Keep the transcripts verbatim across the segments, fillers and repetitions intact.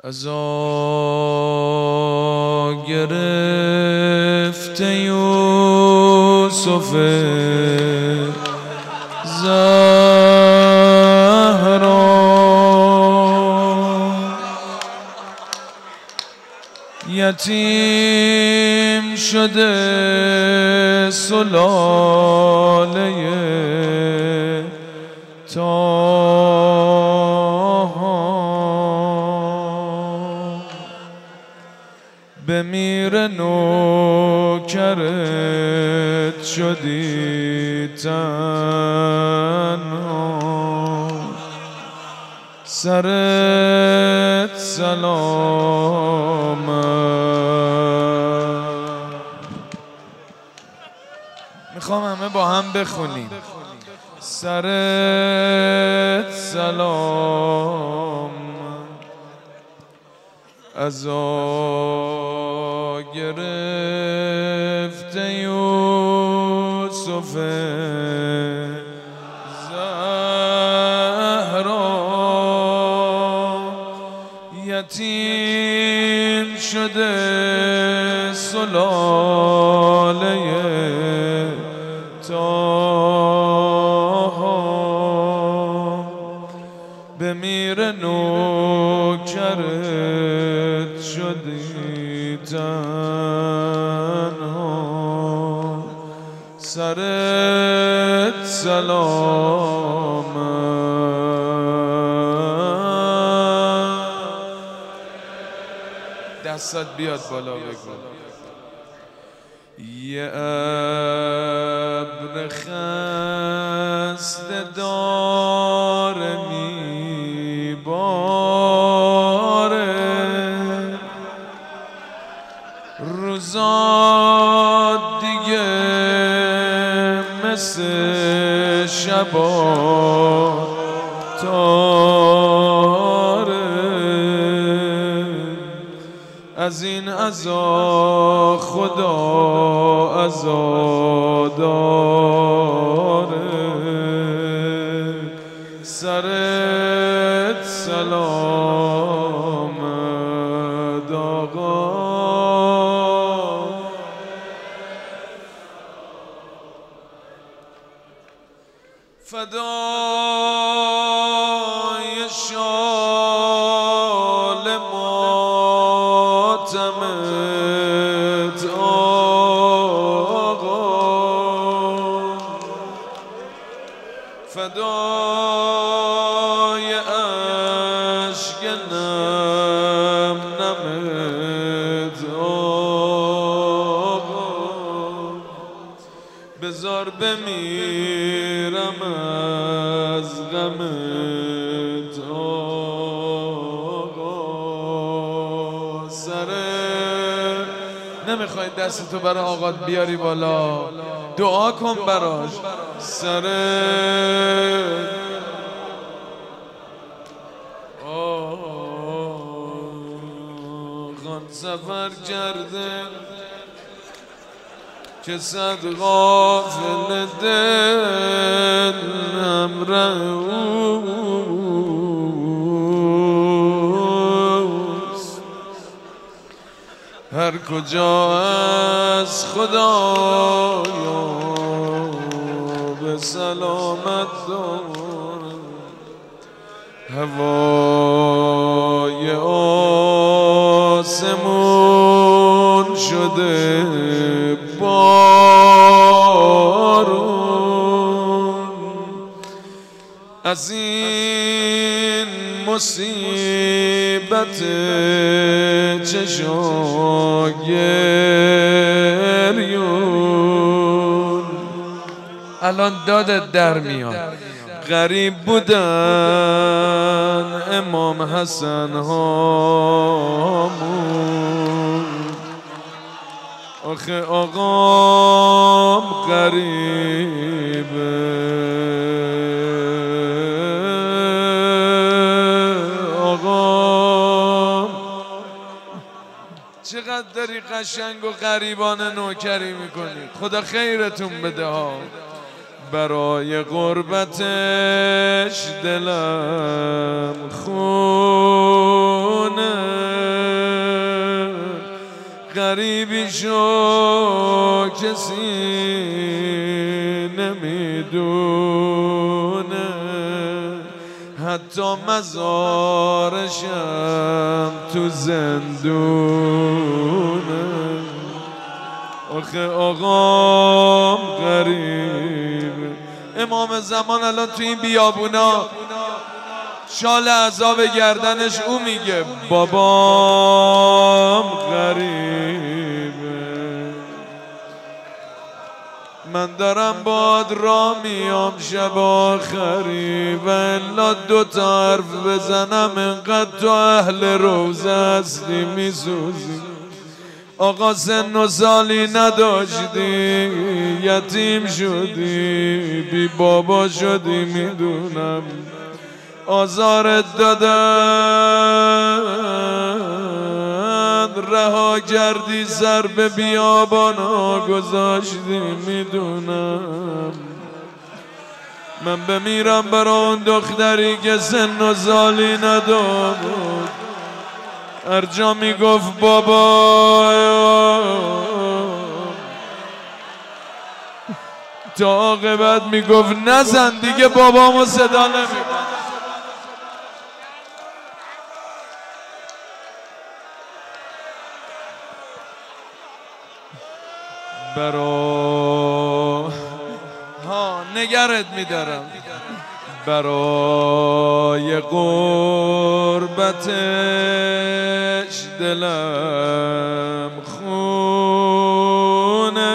ازا گرفته یوسف زهرا یتیم شده سلاله بمیر نوکرت شدی تنها سرت سلامت. میخوام همه با هم بخونیم. سرت سلام ازا گرفته یوسف زهرا یتیم شده سلاله بمیر نوکرت شدی تنها سرت سلامت. دستت بیاد بالا بگو. یه ابر خسته داره میباره روزا دیگه مثل شبا تاره از این عزا خدا عزا داره سرت سلامت آقا. فدای شال ماتمت آقا فدای اشک نم نمت آقا بذار بمیرم از غمت آقا. سره نمیخوای دستتو برای آقات بیاری بالا دعا کن براش. سره آقان سفر کرده که صد غافل دلم روست هر کجا از خدایا به سلامت دار هوای آسمون شده بارون از این مصیبت چشا گریون الان دادت در میاد. غریب بودن امام حسن هامون آخه آقام غریبه آقام. چقدر داری قشنگ و غریبانه نوکری میکنی. خدا خیرتون بده ها. برای غربتش دلم خونه غریبی شو کسی نمیدونه، حتی مزارشم تو زندونه. آخه آقام غریب، امام زمان الان تو این بیابونا شال عذاب گردنش او میگه بابام غریبه. من دارم باد را میام شب آخری و الا دو تا حرف بزنم انقدر تو اهل روزه هستی میسوزی. آقا سن و سالی نداشتی، یتیم شدی، بی بابا شدی، میدونم آزارت دادن، رها کردی سر به بیابانا گذاشتی، میدونم. من بمیرم برا اون دختری که سن و سالی نداشت، هر جا میگفت بابا تا عاقبت میگفت نزن دیگه بابامو صدا نمیکنه. برا ها نگرت میدارم، برای غربتش دلم خونه.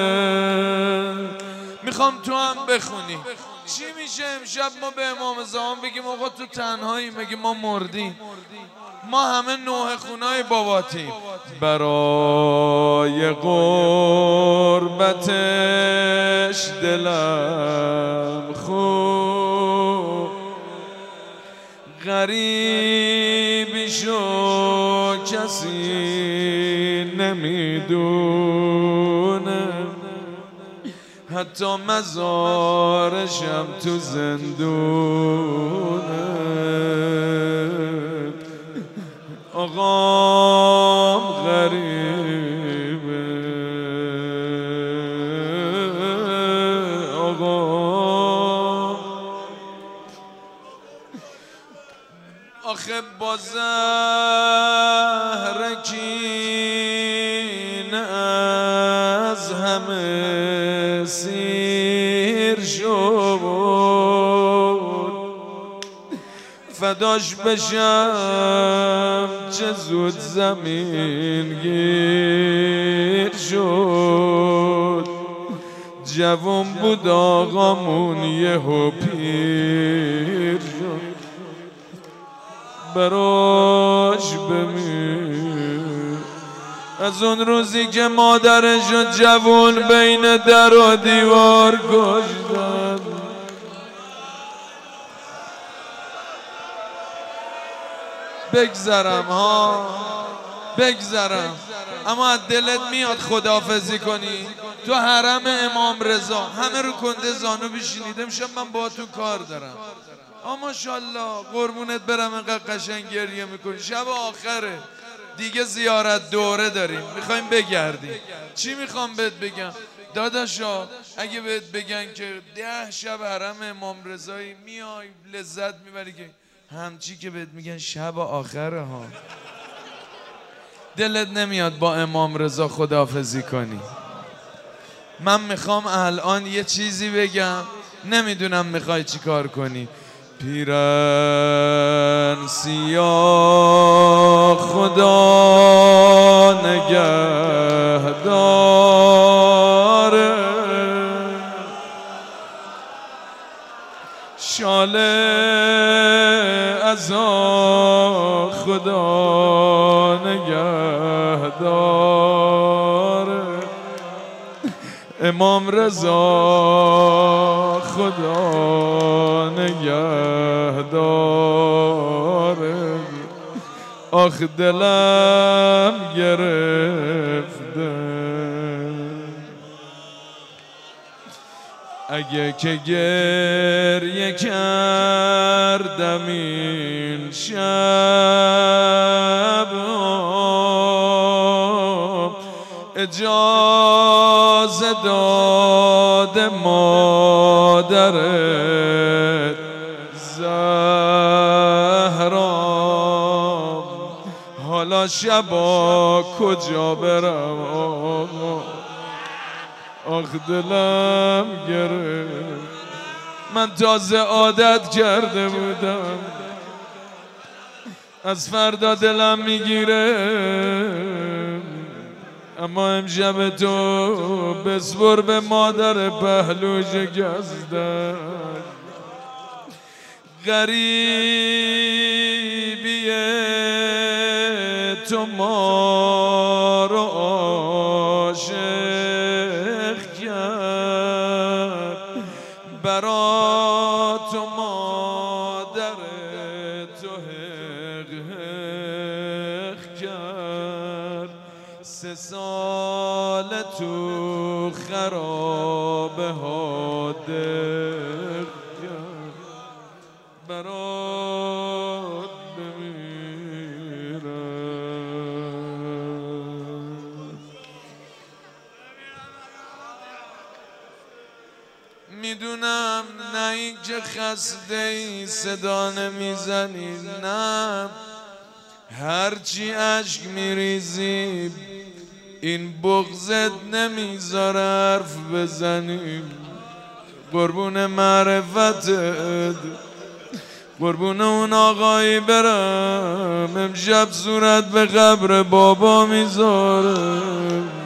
میخوام تو هم بخونی چی میشه امشب ما به امام زمان بگیم آقا تو تنهایی، مگه ما مردیم؟ ما همه نوح خونای باباتیم. برای غربتش دلم خون، غریبی شو کسی نمیدونه، حتی مزارشم تو زندونه. آقام غریبه، آقام آخه با زهر کینه از همه سیر شد، فداش بشم چه زود زمین گیر شد. جوون بود آقامون یهو پیر شد، براش بمیر. از اون روزی که مادرش و جوون بین در و دیوار کشتن، بگذرم ها بگذرم، اما از دلت میاد خداحافظی کنی تو حرم امام رضا همه رو کنده زانو بشینید. امشب من با تو کار دارم. آ ماشاءالله قربونت برم، اینقدر قشنگ گریه میکنی. شب آخره دیگه زیارت دوره داریم، میخوایم بگردیم. چی میخوام بهت بگم داداشا؟ اگه بهت بگن که ده شب حرم امام رضایی میای لذت میبری، که همچی که بهت میگن شب آخره ها، دلت نمیاد با امام رضا خداحافظی کنی؟ من میخوام الان یه چیزی بگم، نمیدونم میخوای چی کار کنی. پیرن سیاه خدا نگهداره، شاله ازا خدا نگهداره، امام رضا خدا نگهداره. آخ دلم گرفته، اگه که گریه کردم این شب اجازه داد مادرت زهرا، حالا شبا کجا برم آخ دلم گرفت. من تازه عادت کرده بودم، از فردا دلم میگیره، اما امشب تو بسپر به مادر پهلوش گزدن. غریبیه تو ما رو عاشق کرد، برا تو مادر تو حق حق کرد. سه سال تو خرابه ها دق کرد، برات بمیرم. میدونم نه این که خسته ای صدا نمیزنی، نه هرچی عشق میریزی این بغضت نمیذاره حرف بزنیم. قربون معرفتت، قربون اون آقایی برم، امشب صورت به قبر بابا میذاره.